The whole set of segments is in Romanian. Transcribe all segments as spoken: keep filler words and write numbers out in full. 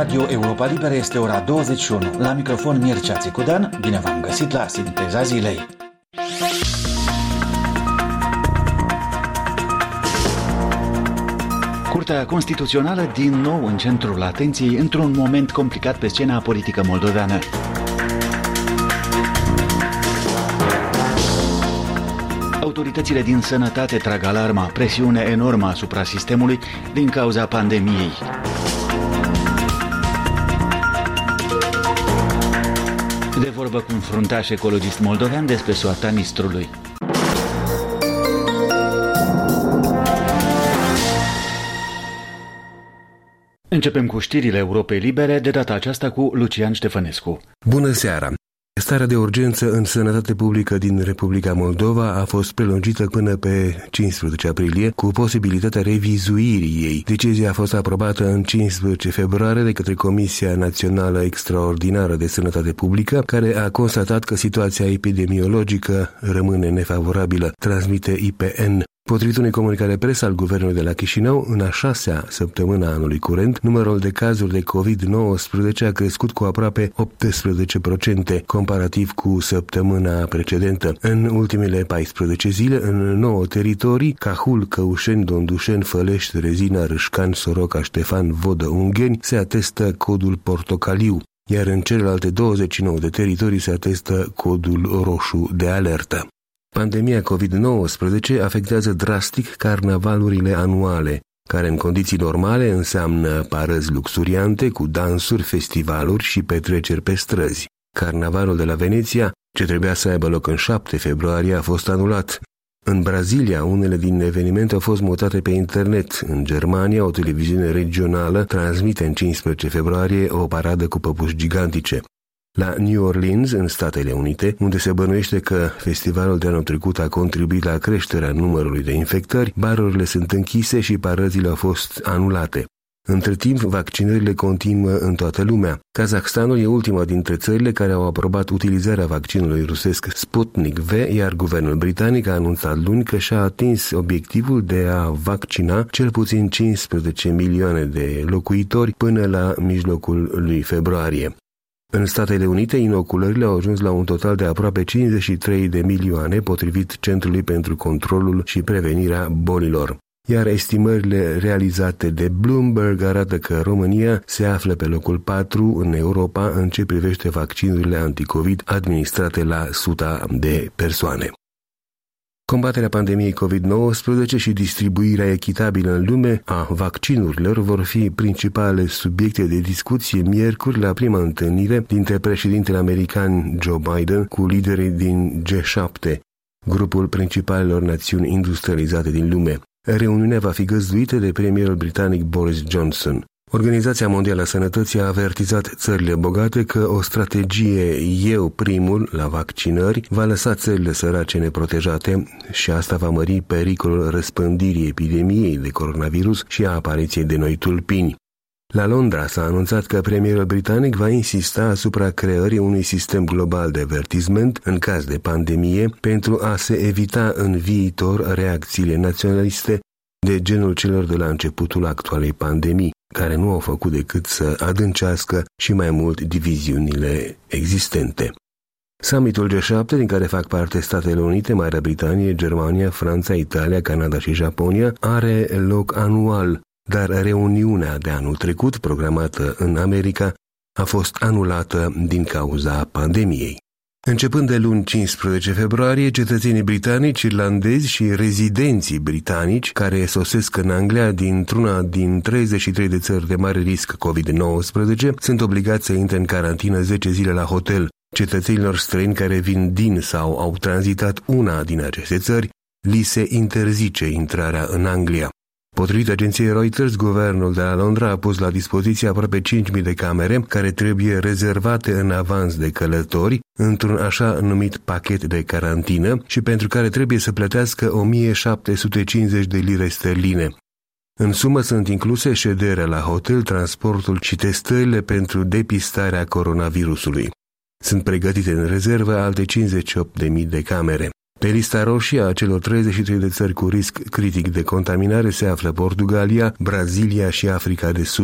Radio Europa Liberă este ora douăzeci și unu. La microfon Mircea Țicudan, bine v-am găsit la Sinteza Zilei. Curtea Constituțională din nou în centrul atenției într-un moment complicat pe scena politică moldoveană. Autoritățile din sănătate trag alarma, presiune enormă asupra sistemului din cauza pandemiei. De vorbă cu un fruntaș ecologist moldovean despre soarta Nistrului. Începem cu știrile Europei Libere, de data aceasta cu Lucian Ștefănescu. Bună seara! Starea de urgență în sănătate publică din Republica Moldova a fost prelungită până pe cincisprezece aprilie, cu posibilitatea revizuirii ei. Decizia a fost aprobată în cincisprezece februarie de către Comisia Națională Extraordinară de Sănătate Publică, care a constatat că situația epidemiologică rămâne nefavorabilă, transmite I P N. Potrivit unei comunicare presă al Guvernului de la Chișinău, în a șasea săptămână a anului curent, numărul de cazuri de covid nouăsprezece a crescut cu aproape optsprezece la sută, comparativ cu săptămâna precedentă. În ultimele paisprezece zile, în nouă teritorii, Cahul, Căușeni, Dondușeni, Fălești, Rezina, Râșcan, Soroca, Ștefan, Vodă, Ungheni, se atestă codul portocaliu, iar în celelalte douăzeci și nouă de teritorii se atestă codul roșu de alertă. Pandemia covid nouăsprezece afectează drastic carnavalurile anuale, care în condiții normale înseamnă parăzi luxuriante cu dansuri, festivaluri și petreceri pe străzi. Carnavalul de la Veneția, ce trebuia să aibă loc în șapte februarie, a fost anulat. În Brazilia, unele din evenimente au fost mutate pe internet. În Germania, o televiziune regională transmite în cincisprezece februarie o paradă cu păpuși gigantice. La New Orleans, în Statele Unite, unde se bănuiește că festivalul de anul trecut a contribuit la creșterea numărului de infectări, barurile sunt închise și parăzile au fost anulate. Între timp, vaccinările continuă în toată lumea. Kazahstanul e ultima dintre țările care au aprobat utilizarea vaccinului rusesc Sputnik V, iar guvernul britanic a anunțat luni că și-a atins obiectivul de a vaccina cel puțin cincisprezece milioane de locuitori până la mijlocul lui februarie. În Statele Unite, inoculările au ajuns la un total de aproape cincizeci și trei de milioane, potrivit Centrului pentru Controlul și Prevenirea Bolilor. Iar estimările realizate de Bloomberg arată că România se află pe locul patru în Europa în ce privește vaccinurile anticovid administrate la suta de persoane. Combaterea pandemiei covid nouăsprezece și distribuirea echitabilă în lume a vaccinurilor vor fi principale subiecte de discuție miercuri la prima întâlnire dintre președintele american Joe Biden cu liderii din G șapte, grupul principalelor națiuni industrializate din lume. Reuniunea va fi găzduită de premierul britanic Boris Johnson. Organizația Mondială a Sănătății a avertizat țările bogate că o strategie eu primul la vaccinări va lăsa țările sărace neprotejate și asta va mări pericolul răspândirii epidemiei de coronavirus și a apariției de noi tulpini. La Londra s-a anunțat că premierul britanic va insista asupra creării unui sistem global de avertisment în caz de pandemie pentru a se evita în viitor reacțiile naționaliste de genul celor de la începutul actualei pandemii, care nu au făcut decât să adâncească și mai mult diviziunile existente. Summitul G șapte, din care fac parte Statele Unite, Marea Britanie, Germania, Franța, Italia, Canada și Japonia, are loc anual, dar reuniunea de anul trecut, programată în America, a fost anulată din cauza pandemiei. Începând de luni cincisprezece februarie, cetățenii britanici, irlandezi și rezidenții britanici care sosesc în Anglia dintr-una din treizeci și trei de țări de mare risc covid nouăsprezece sunt obligați să intre în carantină zece zile la hotel. Cetățenilor străini care vin din sau au tranzitat una din aceste țări, li se interzice intrarea în Anglia. Potrivit agenției Reuters, guvernul de la Londra a pus la dispoziție aproape cinci mii de camere care trebuie rezervate în avans de călători într-un așa numit pachet de carantină și pentru care trebuie să plătească o mie șapte sute cincizeci de lire sterline. În sumă sunt incluse șederea la hotel, transportul și testările pentru depistarea coronavirusului. Sunt pregătite în rezervă alte cincizeci și opt de mii de camere. Pe lista roșie a celor treizeci și trei de țări cu risc critic de contaminare se află Portugalia, Brazilia și Africa de Sud.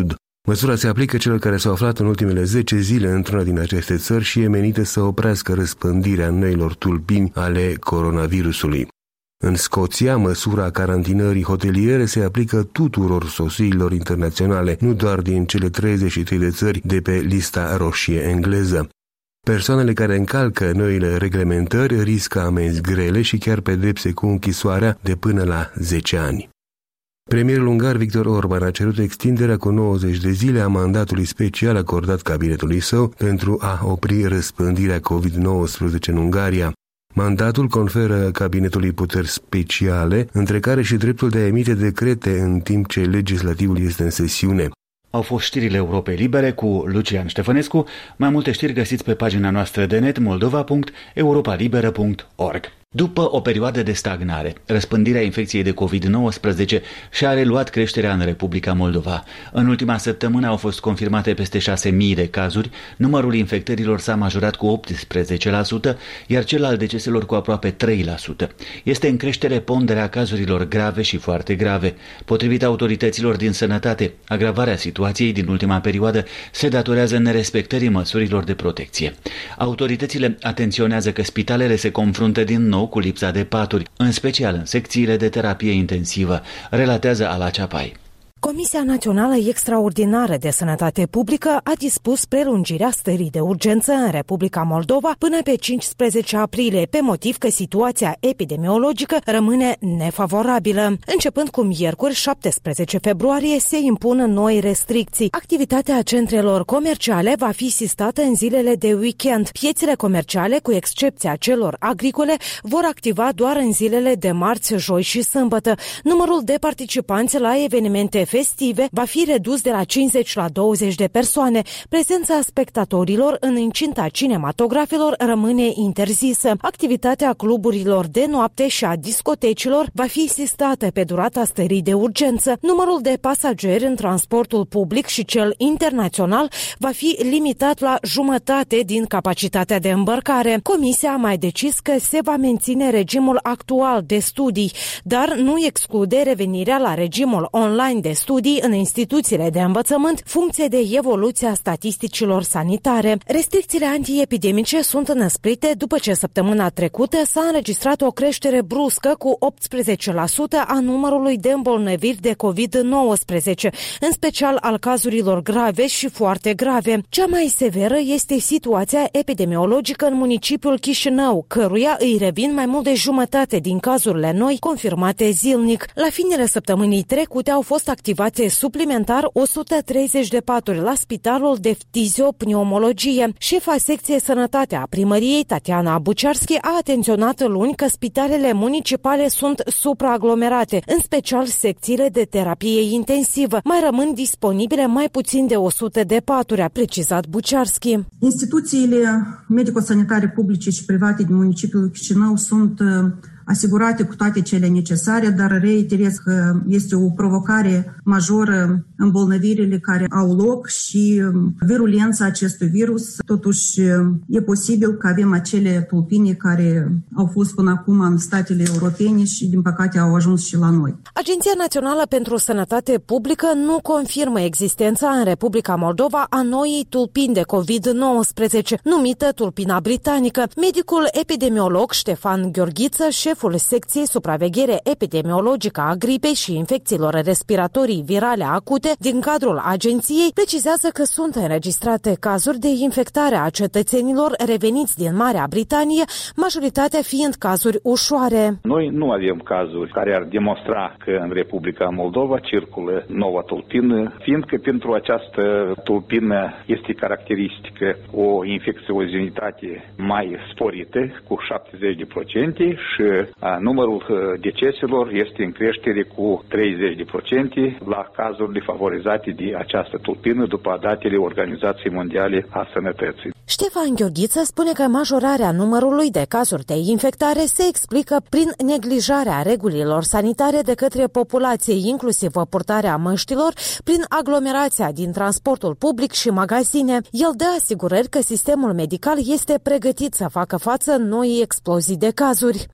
Măsura se aplică celor care s-au aflat în ultimele zece zile într-una din aceste țări și e menită să oprească răspândirea noilor tulpini ale coronavirusului. În Scoția, măsura carantinării hoteliere se aplică tuturor sosirilor internaționale, nu doar din cele treizeci și trei de țări de pe lista roșie engleză. Persoanele care încalcă noile reglementări riscă amenzi grele și chiar pedepse cu închisoarea de până la zece ani. Premierul ungar Viktor Orban a cerut extinderea cu nouăzeci de zile a mandatului special acordat cabinetului său pentru a opri răspândirea covid nouăsprezece în Ungaria. Mandatul conferă cabinetului puteri speciale, între care și dreptul de a emite decrete în timp ce legislativul este în sesiune. Au fost știrile Europei Libere cu Lucian Ștefănescu. Mai multe știri găsiți pe pagina noastră de net moldova punct europa liberă punct org. După o perioadă de stagnare, răspândirea infecției de covid nouăsprezece și-a reluat creșterea în Republica Moldova. În ultima săptămână au fost confirmate peste șase mii de cazuri, numărul infectărilor s-a majorat cu optsprezece la sută, iar cel al deceselor cu aproape trei la sută. Este în creștere ponderea cazurilor grave și foarte grave. Potrivit autorităților din sănătate, agravarea situației din ultima perioadă se datorează nerespectării măsurilor de protecție. Autoritățile atenționează că spitalele se confruntă din nou cu lipsa de paturi, în special în secțiile de terapie intensivă, relatează Ala Ceapai. Comisia Națională Extraordinară de Sănătate Publică a dispus prelungirea stării de urgență în Republica Moldova până pe cincisprezece aprilie, pe motiv că situația epidemiologică rămâne nefavorabilă. Începând cu miercuri, șaptesprezece februarie, se impun noi restricții. Activitatea centrelor comerciale va fi sistată în zilele de weekend. Piețele comerciale, cu excepția celor agricole, vor activa doar în zilele de marți, joi și sâmbătă. Numărul de participanți la evenimente festive va fi redus de la cincizeci la douăzeci de persoane. Prezența spectatorilor în incinta cinematografelor rămâne interzisă. Activitatea cluburilor de noapte și a discotecilor va fi sistată pe durata stării de urgență. Numărul de pasageri în transportul public și cel internațional va fi limitat la jumătate din capacitatea de îmbărcare. Comisia a mai decis că se va menține regimul actual de studii, dar nu exclude revenirea la regimul online de studii în instituțiile de învățământ, funcție de evoluția statisticilor sanitare. Restricțiile antiepidemice sunt înăsprite după ce săptămâna trecută s-a înregistrat o creștere bruscă cu optsprezece la sută a numărului de îmbolnăviri de covid nouăsprezece, în special al cazurilor grave și foarte grave. Cea mai severă este situația epidemiologică în municipiul Chișinău, căruia îi revin mai mult de jumătate din cazurile noi confirmate zilnic. La finele săptămânii trecute au fost activate suplimentar o sută treizeci de paturi la Spitalul de Ftiziopneumologie. Șefa secției sănătate a primăriei, Tatiana Buciarski, a atenționat luni că spitalele municipale sunt supraaglomerate, în special secțiile de terapie intensivă. Mai rămân disponibile mai puțin de o sută de paturi, a precizat Buciarski. Instituțiile medico-sanitare publice și private din municipiul Chișinău sunt asigurate cu toate cele necesare, dar reiterez că este o provocare majoră îmbolnăvirile care au loc și virulența acestui virus. Totuși, e posibil că avem acele tulpini care au fost până acum în statele europene și, din păcate, au ajuns și la noi. Agenția Națională pentru Sănătate Publică nu confirmă existența în Republica Moldova a noii tulpini de covid nouăsprezece, numită tulpina britanică. Medicul epidemiolog Ștefan Gheorghiță, șef secției supraveghere epidemiologică a gripei și infecțiilor respiratorii virale acute din cadrul agenției, precizează că sunt înregistrate cazuri de infectare a cetățenilor reveniți din Marea Britanie, majoritatea fiind cazuri ușoare. Noi nu avem cazuri care ar demonstra că în Republica Moldova circulă noua tulpină, fiindcă pentru această tulpină este caracteristică o infecțiozinitate mai sporită, cu șaptezeci de la sută, și numărul deceselor este în creștere cu treizeci de la sută la cazurile favorizate de această tulpină după datele Organizației Mondiale a Sănătății. Ștefan Gheorghiță spune că majorarea numărului de cazuri de infectare se explică prin neglijarea regulilor sanitare de către populație, inclusiv purtarea măștilor, prin aglomerația din transportul public și magazine. El dă asigurări că sistemul medical este pregătit să facă față noii explozii de cazuri. Au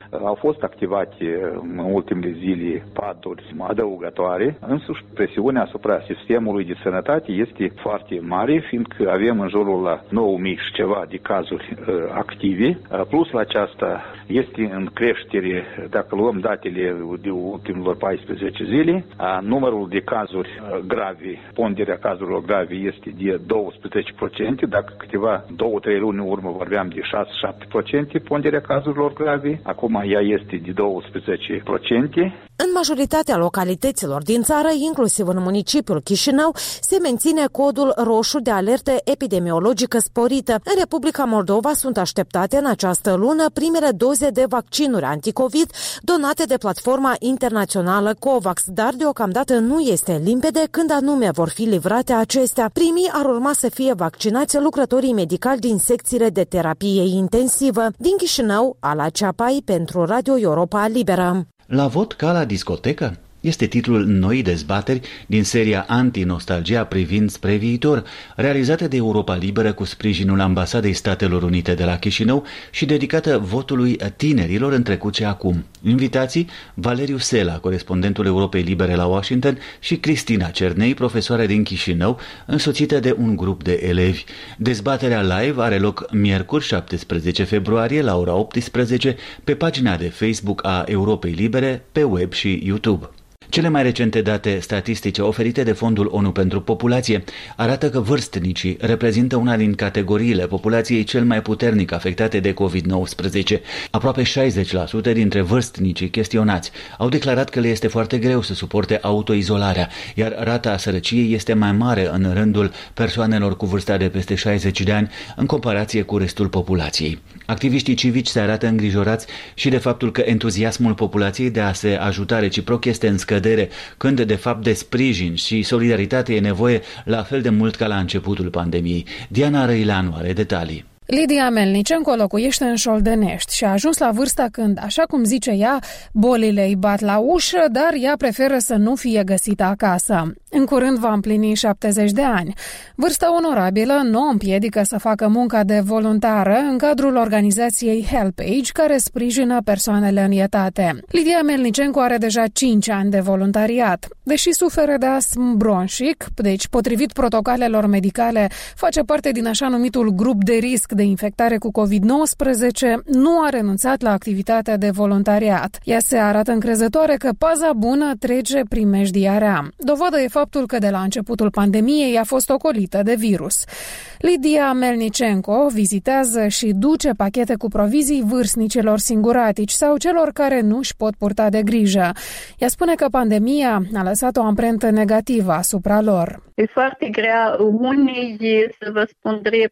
fost activate în ultimele zile paduri adăugătoare, însuși presiunea asupra sistemului de sănătate este foarte mare, fiindcă avem în jurul la nouă mii și ceva de cazuri uh, active. Uh, plus la aceasta este în creștere, dacă luăm datele de ultimilor paisprezece zile, uh, numărul de cazuri uh, grave, ponderea cazurilor grave este de douăsprezece la sută, dacă câteva două trei luni în urmă vorbeam de șase șapte la sută ponderea cazurilor grave, acum ea este de douăsprezece la sută. În majoritatea localităților din țară, inclusiv în municipiul Chișinău, se menține codul roșu de alertă epidemiologică sporită. În Republica Moldova sunt așteptate în această lună primele doze de vaccinuri anticovid donate de platforma internațională COVAX, dar deocamdată nu este limpede când anume vor fi livrate acestea. Primii ar urma să fie vaccinați lucrătorii medicali din secțiile de terapie intensivă. Din Chișinău, Ala Ceapai pentru Radio Europa Liberă. La vot ca la discotecă? Este titlul noii dezbateri din seria Anti-Nostalgia privind spre viitor, realizată de Europa Liberă cu sprijinul Ambasadei Statelor Unite de la Chișinău și dedicată votului tinerilor în trecut și acum. Invitații Valeriu Sela, corespondentul Europei Libere la Washington, și Cristina Cernei, profesoară din Chișinău, însoțită de un grup de elevi. Dezbaterea live are loc miercuri șaptesprezece februarie la ora optsprezece pe pagina de Facebook a Europei Libere, pe web și YouTube. Cele mai recente date statistice oferite de Fondul ONU pentru Populație arată că vârstnicii reprezintă una din categoriile populației cel mai puternic afectate de covid nouăsprezece. Aproape șaizeci la sută dintre vârstnicii chestionați au declarat că le este foarte greu să suporte autoizolarea, iar rata sărăciei este mai mare în rândul persoanelor cu vârsta de peste șaizeci de ani în comparație cu restul populației. Activiștii civici se arată îngrijorați și de faptul că entuziasmul populației de a se ajuta reciproc este în scădere, când de fapt de sprijin și solidaritate e nevoie la fel de mult ca la începutul pandemiei. Diana Răileanu are detalii. Lidia Melnicenko locuiește în Șoldenești și a ajuns la vârsta când, așa cum zice ea, bolile îi bat la ușă, dar ea preferă să nu fie găsită acasă. În curând va împlini șaptezeci de ani. Vârsta onorabilă nu o împiedică să facă munca de voluntară în cadrul organizației HelpAge, care sprijină persoanele în etate. Lidia Melnicenko are deja cinci ani de voluntariat. Deși suferă de astm bronșic, deci potrivit protocolelor medicale face parte din așa numitul grup de risc de infectare cu covid nouăsprezece, nu a renunțat la activitatea de voluntariat. Ea se arată încrezătoare că paza bună trece primejdia rea. Dovadă e faptul că de la începutul pandemiei a fost ocolită de virus. Lidia Melnicenko vizitează și duce pachete cu provizii vârstnicilor singuratici sau celor care nu își pot purta de grijă. Ea spune că pandemia a lăsat o amprentă negativă asupra lor. E foarte grea unii, să vă spun drept,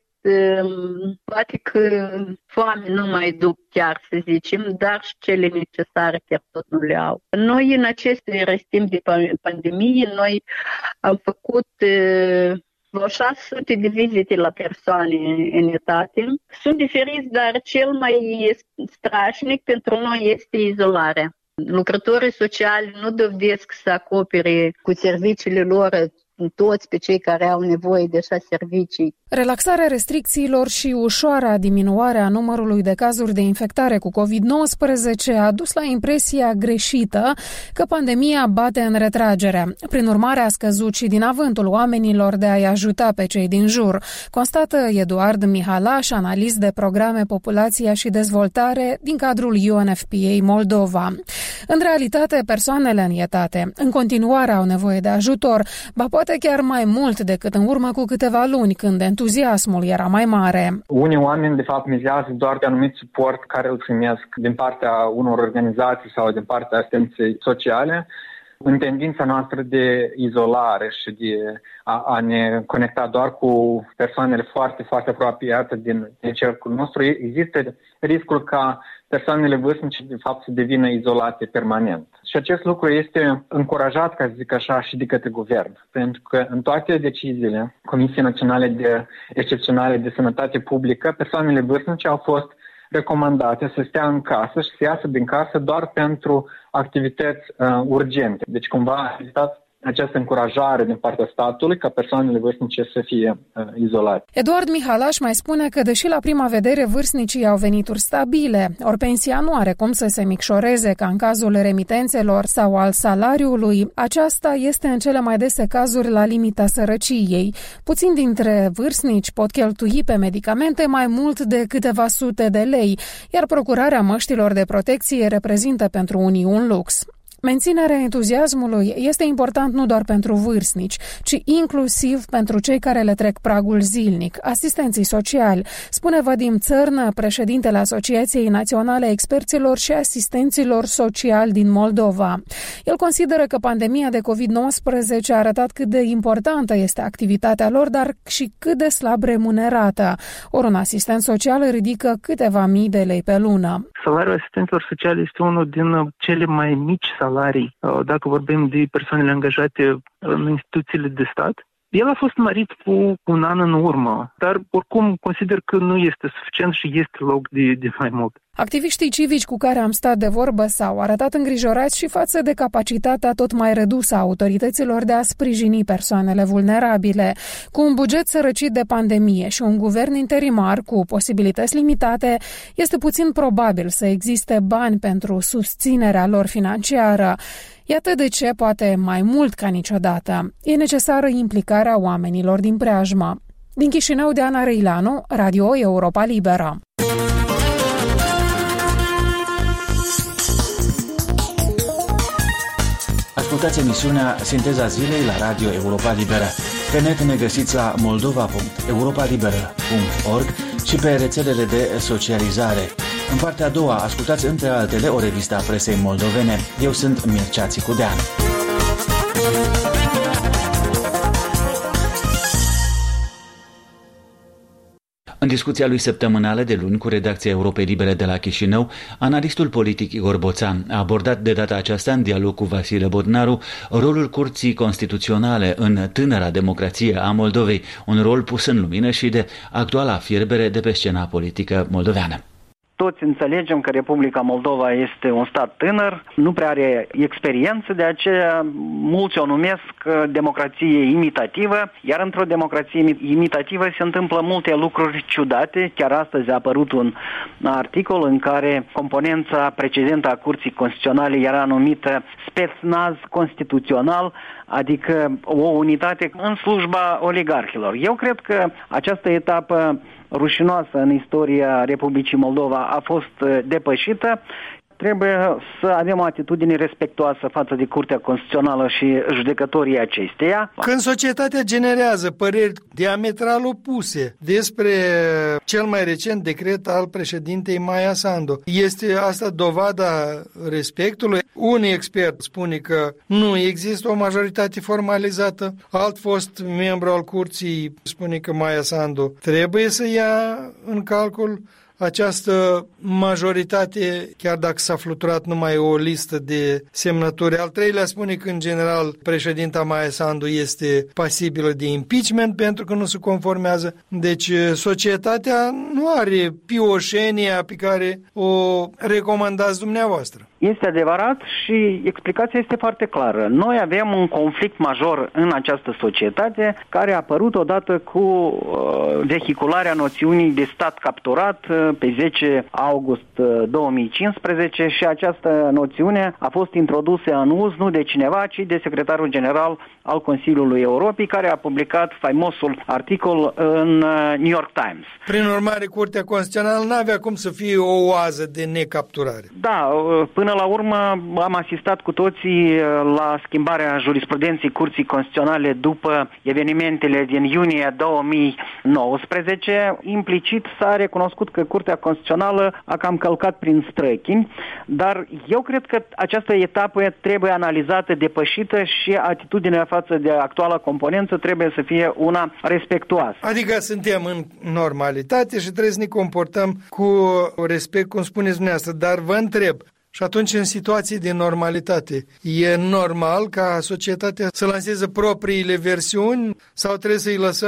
poate că foame nu mai duc chiar, să zicem, dar și cele necesare chiar tot nu le au. Noi în acest restimp de pandemie, noi am făcut vreo șase sute de vizite la persoane în etate. Sunt diferiți, dar cel mai strașnic pentru noi este izolarea. Lucrătorii sociali nu dovedesc să acopere cu serviciile lor toți pe cei care au nevoie de așa servicii. Relaxarea restricțiilor și ușoara diminuare a numărului de cazuri de infectare cu covid nouăsprezece a dus la impresia greșită că pandemia bate în retragere. Prin urmare, a scăzut și din avântul oamenilor de a-i ajuta pe cei din jur, constată Eduard Mihalaș, analist de programe Populația și Dezvoltare din cadrul U N F P A Moldova. În realitate, persoanele în etate în continuare au nevoie de ajutor, ba poate chiar mai mult decât în urmă cu câteva luni, când entuziasmul era mai mare. Unii oameni, de fapt, mizează doar pe anumit suport care îl primesc din partea unor organizații sau din partea asistenței sociale, în tendința noastră de izolare și de a, a ne conecta doar cu persoanele foarte, foarte apropiate din, din cercul nostru. Există riscul ca persoanele vârstnice, de fapt, să devină izolate permanent. Și acest lucru este încurajat, ca să zic așa, și de către guvern. Pentru că în toate deciziile Comisiei Naționale de Excepționale de Sănătate Publică, persoanele vârstnice au fost recomandate să stea în casă și să iasă din casă doar pentru activități uh, urgente. Deci, cumva, a existat această încurajare din partea statului ca persoanele vârstnice să fie uh, izolate. Eduard Mihalaș mai spune că, deși la prima vedere vârstnicii au venituri stabile, ori pensia nu are cum să se micșoreze ca în cazul remitențelor sau al salariului, aceasta este în cele mai dese cazuri la limita sărăciei. Puțini dintre vârstnici pot cheltui pe medicamente mai mult de câteva sute de lei, iar procurarea măștilor de protecție reprezintă pentru unii un lux. Menținerea entuziasmului este important nu doar pentru vârstnici, ci inclusiv pentru cei care le trec pragul zilnic, asistenții sociali, spune Vadim Țărnă, președintele Asociației Naționale a Experților și Asistenților Sociali din Moldova. El consideră că pandemia de covid nouăsprezece a arătat cât de importantă este activitatea lor, dar și cât de slab remunerată. Ori un asistent social ridică câteva mii de lei pe lună. Salariul asistenților sociali este unul din cele mai mici salarii, dacă vorbim de persoanele angajate în instituțiile de stat. El a fost mărit cu un an în urmă, dar oricum consider că nu este suficient și este loc de, de mai mult. Activiștii civici cu care am stat de vorbă s-au arătat îngrijorați și față de capacitatea tot mai redusă a autorităților de a sprijini persoanele vulnerabile. Cu un buget sărăcit de pandemie și un guvern interimar cu posibilități limitate, este puțin probabil să existe bani pentru susținerea lor financiară. Iată de ce, poate mai mult ca niciodată, e necesară implicarea oamenilor din preajmă. Din Chișinău, Diana Răilanu, Radio Europa Liberă. Ascultați emisiunea Sinteza Zilei la Radio Europa Liberă. Pe net ne găsiți la moldova punct europa liberă punct org și pe rețelele de socializare. În partea a doua, ascultați între altele o revistă a presei moldovene. Eu sunt Mircea Țicudean. În discuția lui săptămânală de luni cu redacția Europei Libere de la Chișinău, analistul politic Igor Boțan a abordat de data aceasta în dialog cu Vasile Bodnaru rolul Curții Constituționale în tânăra democrație a Moldovei, un rol pus în lumină și de actuala fierbere de pe scena politică moldoveană. Toți înțelegem că Republica Moldova este un stat tânăr, nu prea are experiență, de aceea mulți o numesc democrație imitativă, iar într-o democrație imitativă se întâmplă multe lucruri ciudate. Chiar astăzi a apărut un articol în care componența precedentă a Curții Constituționale era numită Spetsnaz Constituțional, adică o unitate în slujba oligarhilor. Eu cred că această etapă rușinoasă în istoria Republicii Moldova a fost depășită. Trebuie să avem o atitudine respectuoasă față de Curtea Constituțională și judecătorii acesteia. Când societatea generează păreri diametral opuse despre cel mai recent decret al președintei Maia Sandu, este asta dovada respectului? Un expert spune că nu există o majoritate formalizată, alt fost membru al curții spune că Maia Sandu trebuie să ia în calcul această majoritate, chiar dacă s-a fluturat numai o listă de semnături. Al treilea spune că, în general, președinta Maia Sandu este pasibilă de impeachment pentru că nu se conformează. Deci, societatea nu are pioșenia pe care o recomandați dumneavoastră. Este adevărat și explicația este foarte clară. Noi avem un conflict major în această societate care a apărut odată cu uh, vehicularea noțiunii de stat capturat uh, pe zece august două mii cincisprezece și această noțiune a fost introdusă în uz nu de cineva, ci de secretarul general al Consiliului Europei, care a publicat faimosul articol în New York Times. Prin urmare, Curtea Constituțională nu avea cum să fie o oază de necapturare. Da, până la urmă am asistat cu toții la schimbarea jurisprudenței Curții Constituționale după evenimentele din iunie două mii nouăsprezece. Implicit s-a recunoscut că Curtea Constituțională a cam călcat prin străchini, dar eu cred că această etapă trebuie analizată, depășită și atitudinea față de actuala componență trebuie să fie una respectuoasă. Adică suntem în normalitate și trebuie să ne comportăm cu respect, cum spuneți dumneavoastră, dar vă întreb, și atunci, în situații de normalitate, e normal ca societatea să lanseze propriile versiuni sau trebuie să-i lăsăm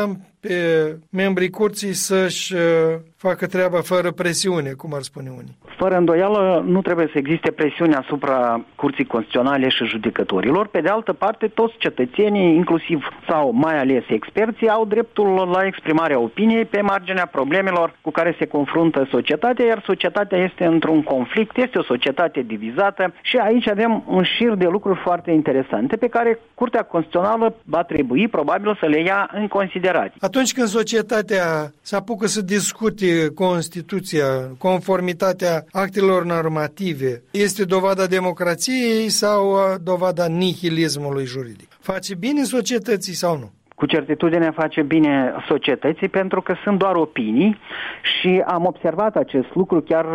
pe membrii curții să-și facă treaba fără presiune, cum ar spune unii. Fără îndoială, nu trebuie să existe presiune asupra Curții Constituționale și judecătorilor. Pe de altă parte, toți cetățenii, inclusiv sau mai ales experții, au dreptul la exprimarea opiniei pe marginea problemelor cu care se confruntă societatea, iar societatea este într-un conflict, este o societate divizată și aici avem un șir de lucruri foarte interesante pe care Curtea Constituțională va trebui probabil să le ia în considerare. Atunci când societatea se apucă să discute Constituția, conformitatea actelor normative, este dovada democrației sau dovada nihilismului juridic? Face bine societății sau nu? Cu certitudine face bine societății pentru că sunt doar opinii și am observat acest lucru chiar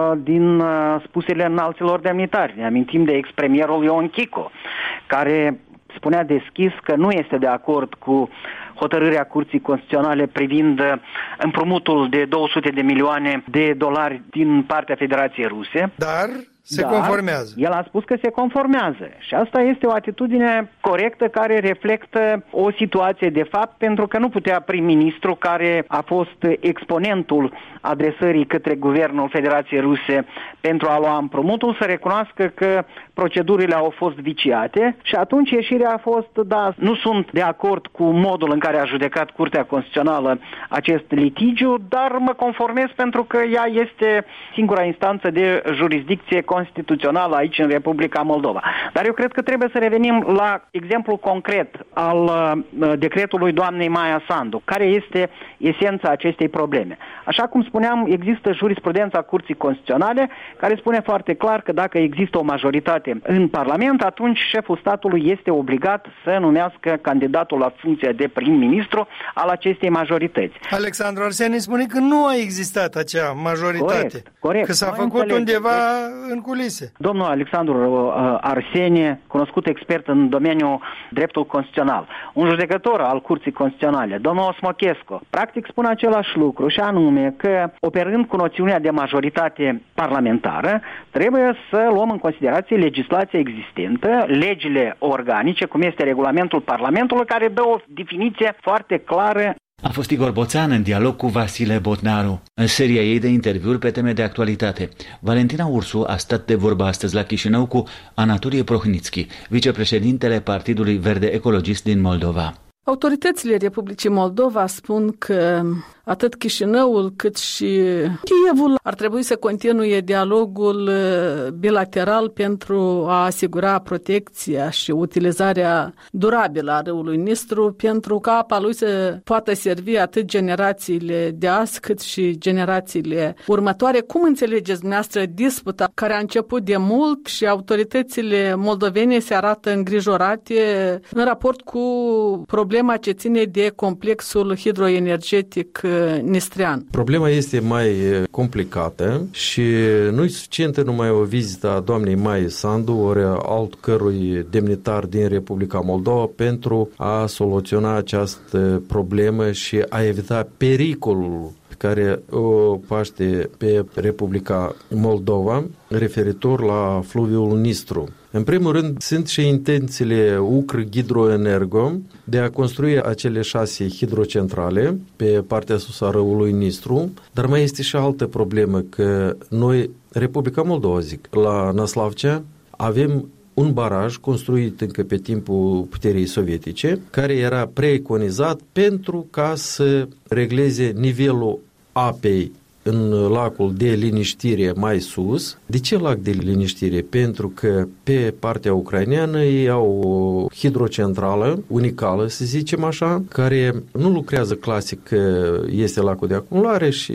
din spusele înalților demnitari. Ne amintim de ex-premierul Ion Chico, care spunea deschis că nu este de acord cu hotărârea Curții Constituționale privind împrumutul de două sute de milioane de dolari din partea Federației Ruse. Dar se Dar conformează. El a spus că se conformează și asta este o atitudine corectă care reflectă o situație de fapt, pentru că nu putea prim-ministru, care a fost exponentul adresării către guvernul Federației Ruse pentru a lua împrumutul, să recunoască că procedurile au fost viciate și atunci ieșirea a fost, da, nu sunt de acord cu modul în care a judecat Curtea Constituțională acest litigiu, dar mă conformez pentru că ea este singura instanță de jurisdicție constituțională aici în Republica Moldova. Dar eu cred că trebuie să revenim la exemplu concret al uh, decretului doamnei Maia Sandu, care este esența acestei probleme. Așa cum spuneam, există jurisprudența Curții Constituționale care spune foarte clar că dacă există o majoritate în Parlament, atunci șeful statului este obligat să numească candidatul la funcția de prim-ministru al acestei majorități. Alexandru Arsenie spune că nu a existat acea majoritate, corect, corect. că s-a Noi făcut înțelegem. undeva în culise. Domnul Alexandru uh, Arsenie, cunoscut expert în domeniul dreptul constituțional, un judecător al Curții Constituționale, domnul Osmochescu, practic spune același lucru și anume că, operând cu noțiunea de majoritate parlamentară, trebuie să luăm în considerație legislația existentă, legile organice, cum este regulamentul Parlamentului, care dă o definiție foarte clară. A fost Igor Boțan în dialog cu Vasile Botnaru, în seria ei de interviuri pe teme de actualitate. Valentina Ursu a stat de vorbă astăzi la Chișinău cu Anatolie Prohnitski, vicepreședintele Partidului Verde Ecologist din Moldova. Autoritățile Republicii Moldova spun că atât Chișinăul cât și Kievul ar trebui să continue dialogul bilateral pentru a asigura protecția și utilizarea durabilă a râului Nistru, pentru ca apa lui să poată servi atât generațiile de azi cât și generațiile următoare. Cum înțelegeți dumneavoastră disputa care a început de mult și autoritățile moldovene se arată îngrijorate în raport cu problema ce ține de complexul hidroenergetic nistrean? Problema este mai complicată și nu e suficientă numai o vizită a doamnei Maia Sandu ori altcărui demnitar din Republica Moldova pentru a soluționa această problemă și a evita pericolul care o paște pe Republica Moldova referitor la fluviul Nistru. În primul rând, sunt și intențiile Ukrhydroenergo de a construi acele șase hidrocentrale pe partea sus a râului Nistru, dar mai este și altă problemă, că noi, Republica Moldova, zic, la Năslavcea avem un baraj construit încă pe timpul puterii sovietice, care era preconizat pentru ca să regleze nivelul apei în lacul de liniștire mai sus. De ce lac de liniștire? Pentru că pe partea ucraineană ei au o hidrocentrală unicală, să zicem așa, care nu lucrează clasic că este lacul de acumulare și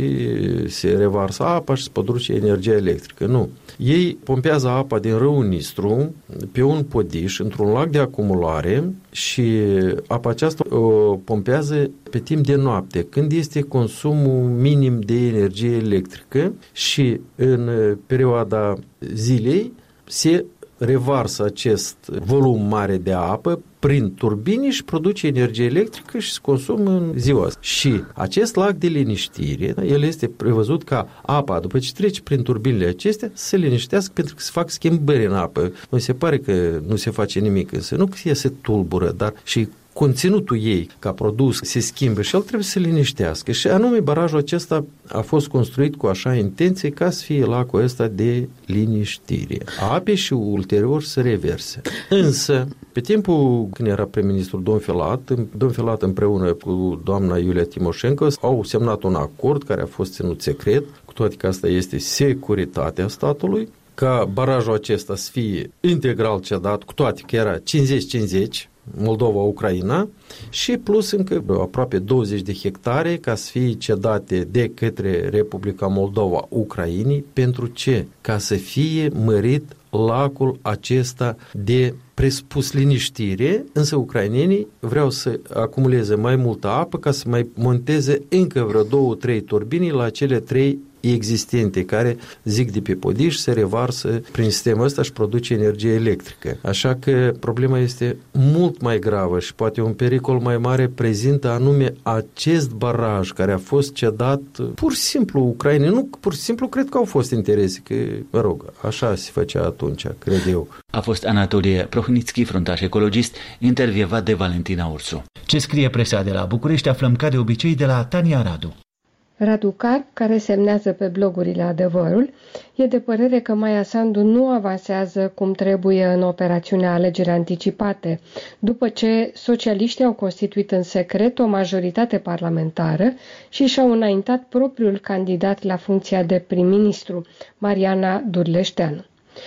se revarsă apa și se produce energia electrică. Nu. Ei pompează apa din râul Nistru pe un podiș, într-un lac de acumulare și apa aceasta o pompează pe timp de noapte, când este consumul minim de energie electrică și în perioada zilei se revarsă acest volum mare de apă prin turbini și produce energie electrică și se consumă în ziua asta. Și acest lac de liniștire, el este prevăzut ca apa, după ce trece prin turbinile acestea, să se liniștească pentru că se fac schimbări în apă. Nu se pare că nu se face nimic, însă nu că ea se tulbură, dar și conținutul ei ca produs se schimbă și el trebuie să se liniștească. Și anume barajul acesta a fost construit cu așa intenție ca să fie lacul ăsta de liniștire a apei și ulterior să reverse. Însă, pe timpul când era prim-ministrul domn Filat, domn Filat împreună cu doamna Iulia Timoșenko au semnat un acord care a fost ținut secret, cu toate că asta este securitatea statului, ca barajul acesta să fie integral cedat, cu toate că era cincizeci cincizeci, Moldova-Ucraina, și plus încă aproape douăzeci de hectare ca să fie cedate de către Republica Moldova Ucrainei. Pentru ce? Ca să fie mărit lacul acesta de presupus liniștire, însă ucrainenii vreau să acumuleze mai multă apă ca să mai monteze încă vreo două, trei turbini la cele trei existente, care, zic de pe podiș, se revarsă prin sistemul ăsta și produce energie electrică. Așa că problema este mult mai gravă și poate un pericol mai mare prezintă anume acest baraj care a fost cedat pur și simplu Ucrainei. Nu, pur și simplu cred că au fost interese, că, mă rog, așa se făcea atunci, cred eu. A fost Anatolie Prohnitski, fruntaș ecologist, intervievat de Valentina Ursu. Ce scrie presa de la București aflăm ca de obicei de la Tania Radu. Radu Carp, care semnează pe blogurile Adevărul, e de părere că Maia Sandu nu avansează cum trebuie în operațiunea alegeri anticipate, după ce socialiștii au constituit în secret o majoritate parlamentară și și-au înaintat propriul candidat la funcția de prim-ministru, Mariana Durleșteanu.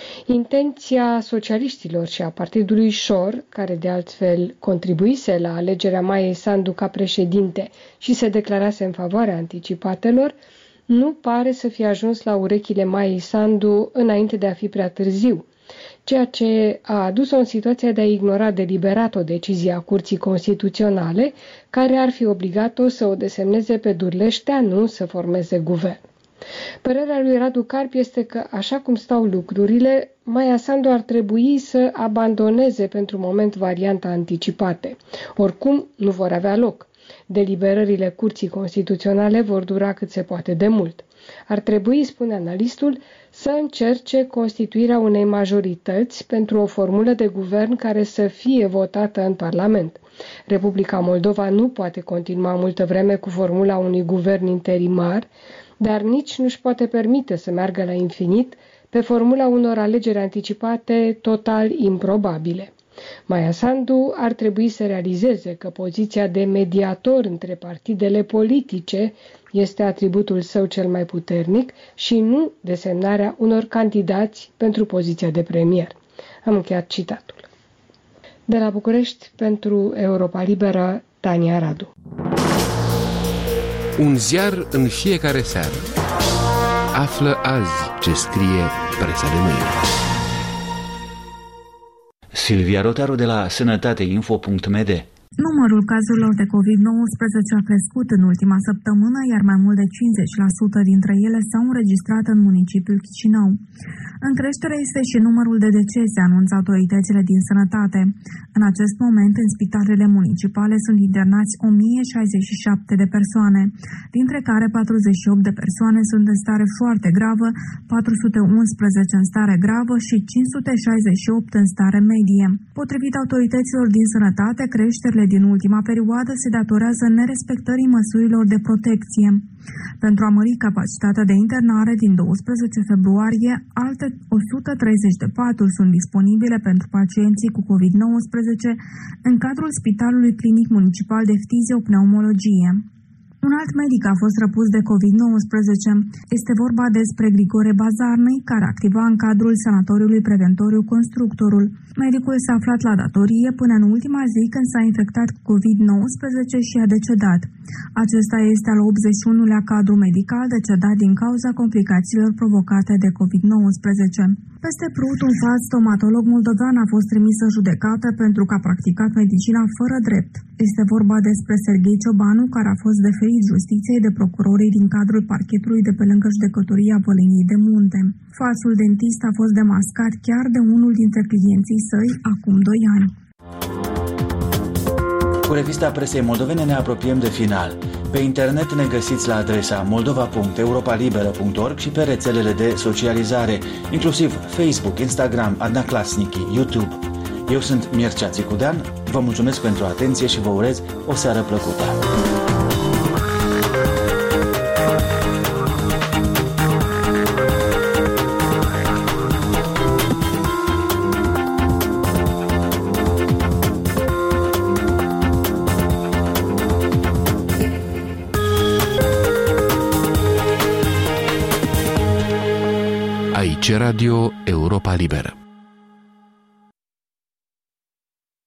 Intenția socialiștilor și a partidului Șor, care de altfel contribuise la alegerea Maiei Sandu ca președinte și se declarase în favoarea anticipatelor, nu pare să fie ajuns la urechile Maiei Sandu înainte de a fi prea târziu, ceea ce a adus-o în situația de a ignora deliberat o decizie a Curții Constituționale, care ar fi obligat-o să o desemneze pe Durleșteanu să formeze guvern. Părerea lui Radu Carp este că, așa cum stau lucrurile, Maia Sandu ar trebui să abandoneze pentru moment varianta anticipate. Oricum, nu vor avea loc. Deliberările Curții Constituționale vor dura cât se poate de mult. Ar trebui, spune analistul, să încerce constituirea unei majorități pentru o formulă de guvern care să fie votată în Parlament. Republica Moldova nu poate continua multă vreme cu formula unui guvern interimar, dar nici nu-și poate permite să meargă la infinit pe formula unor alegeri anticipate total improbabile. Maia Sandu ar trebui să realizeze că poziția de mediator între partidele politice este atributul său cel mai puternic și nu desemnarea unor candidați pentru poziția de premier. Am încheiat citatul. De la București, pentru Europa Liberă, Tania Radu. Un ziar în fiecare seară. Află azi ce scrie presa de mâine. Silvia Rotaru de la sănătateinfo punct m d. Numărul cazurilor de covid nouăsprezece a crescut în ultima săptămână, iar mai mult de cincizeci la sută dintre ele s-au înregistrat în municipiul Chișinău. În creștere este și numărul de decese, anunță autoritățile din sănătate. În acest moment, în spitalele municipale sunt internați o mie șaizeci și șapte de persoane, dintre care patruzeci și opt de persoane sunt în stare foarte gravă, patru sute unsprezece în stare gravă și cinci sute șaizeci și opt în stare medie. Potrivit autorităților din sănătate, creșterile din ultima perioadă se datorează nerespectării măsurilor de protecție. Pentru a mări capacitatea de internare din doisprezece februarie, alte o sută treizeci de paturi sunt disponibile pentru pacienții cu covid nouăsprezece în cadrul Spitalului Clinic Municipal de Ftiziopneumologie. Un alt medic a fost răpus de covid nouăsprezece. Este vorba despre Grigore Bazarnăi, care activa în cadrul Sanatoriului Preventoriu Constructorul. Medicul s-a aflat la datorie până în ultima zi când s-a infectat cu covid nouăsprezece și a decedat. Acesta este al optzeci și unulea cadru medical decedat din cauza complicațiilor provocate de covid nouăsprezece. Peste Prut, un fost stomatolog moldovean a fost trimis în judecată pentru că a practicat medicina fără drept. Este vorba despre Serghei Ciobanu, care a fost deferit justiției de procurorii din cadrul parchetului de pe lângă judecătoria Văleniei de Munte. Falsul dentist a fost demascat chiar de unul dintre clienții săi acum doi ani. Cu revista presei moldovene ne apropiem de final. Pe internet ne găsiți la adresa moldova punct europa liberă punct org și pe rețelele de socializare, inclusiv Facebook, Instagram, Adnaclasnici, YouTube. Eu sunt Mircea Țicudean, vă mulțumesc pentru atenție și vă urez o seară plăcută. Aici Radio Europa Liberă.